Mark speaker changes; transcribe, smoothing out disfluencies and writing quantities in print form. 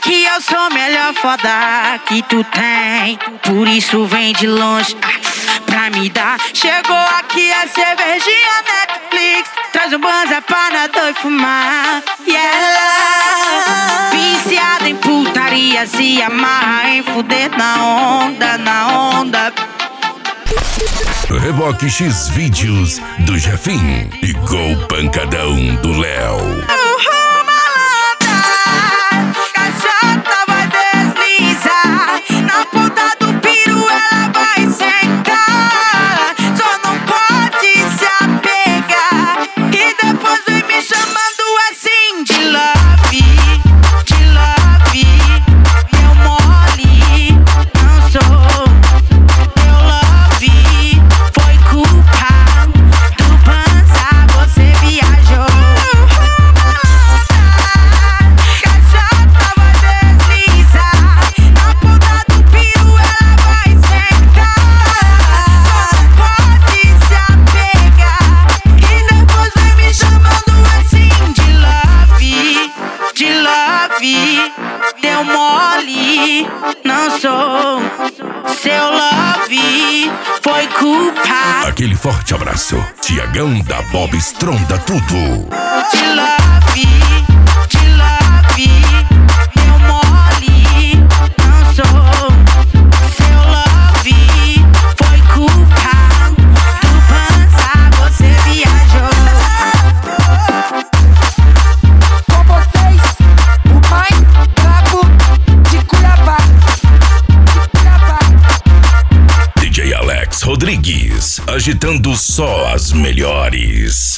Speaker 1: que eu sou melhor foda que tu tem. Por isso vem de longe pra me dar. Chegou aqui a cervejinha Netflix. Traz um banza pra nós dois fumar. Yeah. Viciada em putaria, se amarra em fuder na onda, na onda.
Speaker 2: Reboque X vídeos do Jefim e Gol Pancadão do Léo.
Speaker 1: Deu mole, não sou seu love, foi culpa.
Speaker 2: Aquele forte abraço, Tiagão da Bob Stronda tudo.
Speaker 1: De love, deu mole, não sou seu love, foi culpa do pança, você viajou.
Speaker 2: Rodrigues, agitando só as melhores.